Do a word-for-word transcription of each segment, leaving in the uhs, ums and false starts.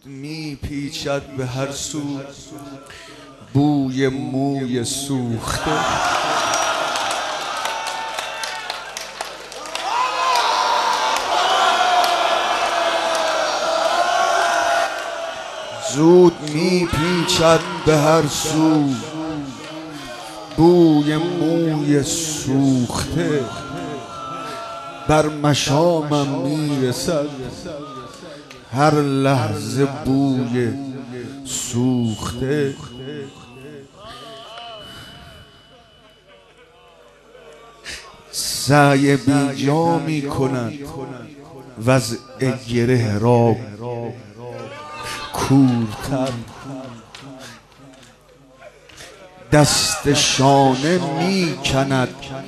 می پیچد به هر سو بوی موی سوخته. زود می پیچد به هر سو بوی موی سوخته. بر مشامم می رسد هر لحظه بوی سوخته. سعی بی جا می کند وضع گره را کورتر. دست شانه می کند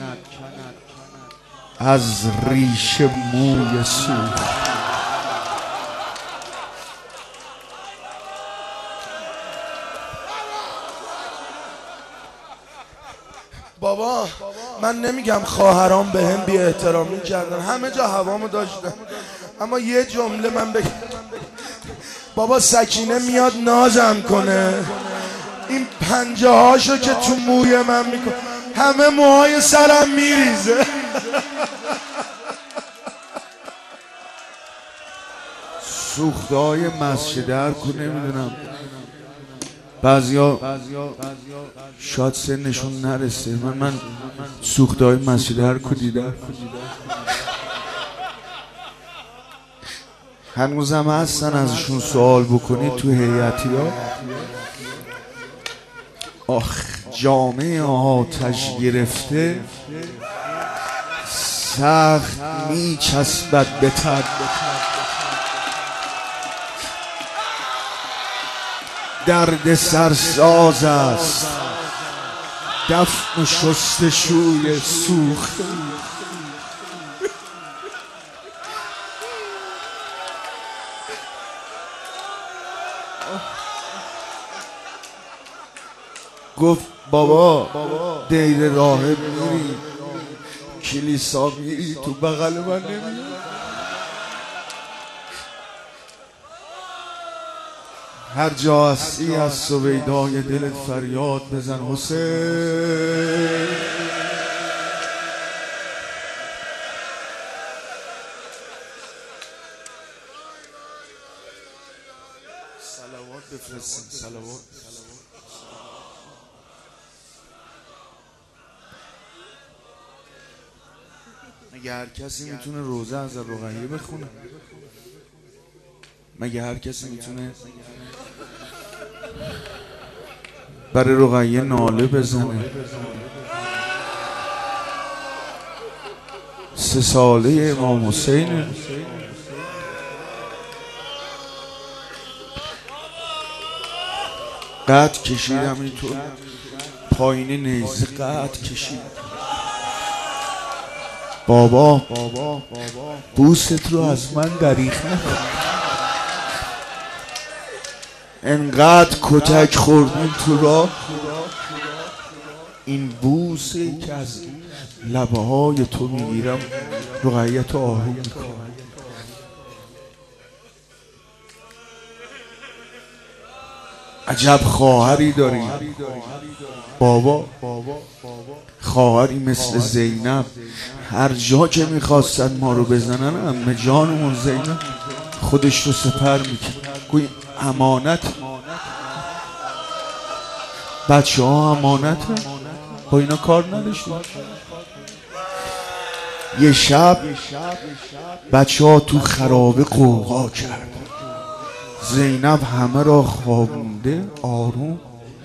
از ریش موی سوخته. بابا من نمیگم خواهرام به هم بی احترامی کردن، همه جا هوامو داشتن، اما یه جمله من بگم. بابا سکینه میاد نازم کنه، این پنجه هاشو که تو موی من میکنه همه موهای سرم میریزه. سوخته های مسجد ارکو نمیدونم، بعضیا شاید سنشون نرسه، من من سوخته های مسجد ارکو دیدم، هنوزم هستن ازشون سوال بکنی تو هیئتی ها. آخ جامعه آتش گرفته سخت می چسبد به تن. درد سرساز است دفن و شستشوی سوخته. گفت بابا دیر راهب میری کلیسا میری تو بغل من نمیری. هر جا هستی از سویدای دلت فریاد بزن حسین. صلوات بفرستین صلوات. مگه هر کسی میتونه روزه از رقیه بخونه؟ مگه هر کسی میتونه برای رقیه ناله بزنه؟ سه ساله امام حسین قد کشیدم اینطور پایین نیزه قد کشید. بابا بوست رو از من دریغ نکن، انقدر کتک خوردیم تو راه، این بوسه که از لبه های تو میگیرم رقیت آهو میکنم. عجب خواهری داریم بابا، خواهری مثل زینب. هر جا که میخواستن ما رو بزنن عمه جانمون زینب خودش رو سپر میکرد. گوی امانت، بچه ها امانت، با اینا کار نداشتیم. یه شب بچه ها تو خرابه قوقا کرد، زینب همه را خوابونده آروم.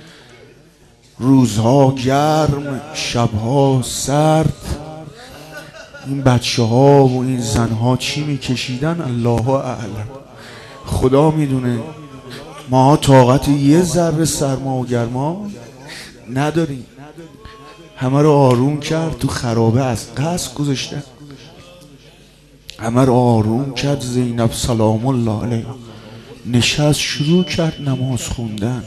روزها گرم شبها سرد، این بچه ها و این زن ها چی میکشیدن الله اعلم، خدا میدونه. ما طاقت یه ذره سرما و گرما نداریم. همه رو آروم کرد، تو خرابه از قصد گذاشتن، همه رو آروم کرد. زینب سلام الله علیها نشست شروع کرد نماز خوندن،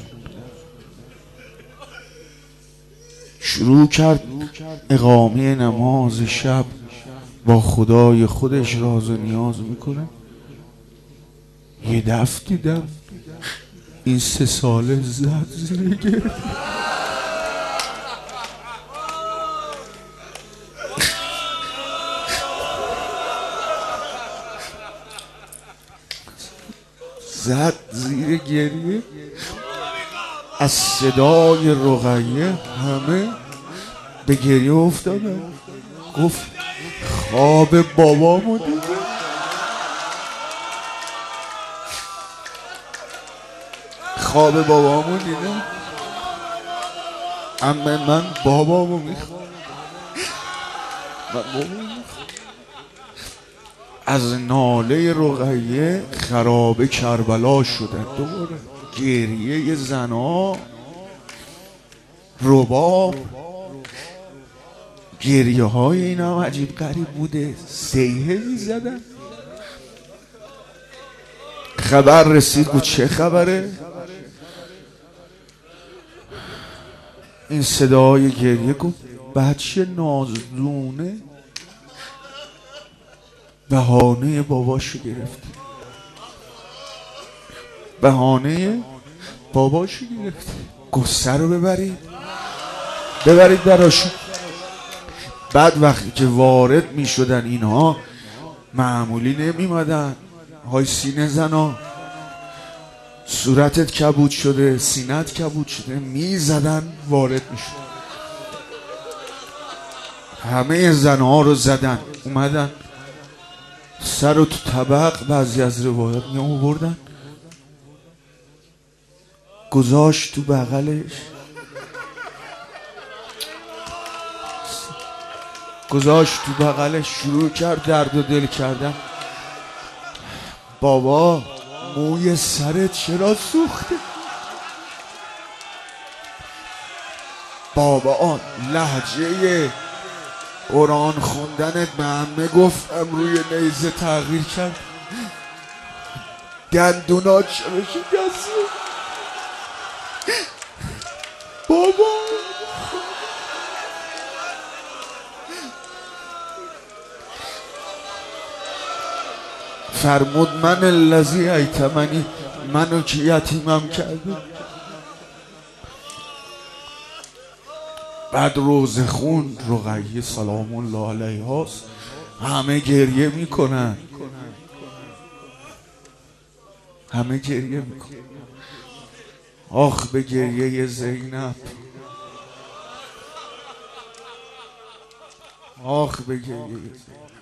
شروع کرد اقامه نماز شب، با خدای خودش راز و نیاز میکنه. یه دفع دیدم این سه ساله زد زیر گریه. زد زیر گریه. از صدای رقیه همه به گریه افتادن. گفت خواب بابامو دیدم. خواب بابامو دیدم. اما من بابامو میخوام. من بابامو میخوام. از ناله رقیه خراب کربلا شدن دوباره. گریه زنا، رباب، گریه های اینا عجیب غریب بوده. سیحه می زدن. خبر رسید. گفت چه خبره؟ این صدای گریه. گفت بچه نازدونه بهانه باباشو گرفت. بهانه باباشو گرفت. گسته رو ببرید ببرید براشون. بعد وقتی که وارد می شدن اینها معمولی نمی مدن. های سینه زنا، صورتت کبود شده، سینت کبود شده، می زدن وارد می شد. همه زنها رو زدن. اومدن سر رو تو طبق، بعضی از روایات می آوردن گذاشت تو بغلش. گذاشت تو بغلش. شروع کرد درد و دل کردن. بابا موی سرت چرا سوخته؟ بابا لهجه قرآن خوندنت به همه گفتم روی نیزه تغییر کرد. دندونات چرا شکسته؟ بابا فرمود من الذی ایتمنی، منو که یتیمم کرده. بعد روزه خون رقیه سلام الله علیها همه گریه میکنن. همه گریه میکنن. آخ به گریه زینب. آخ به گریه زینب.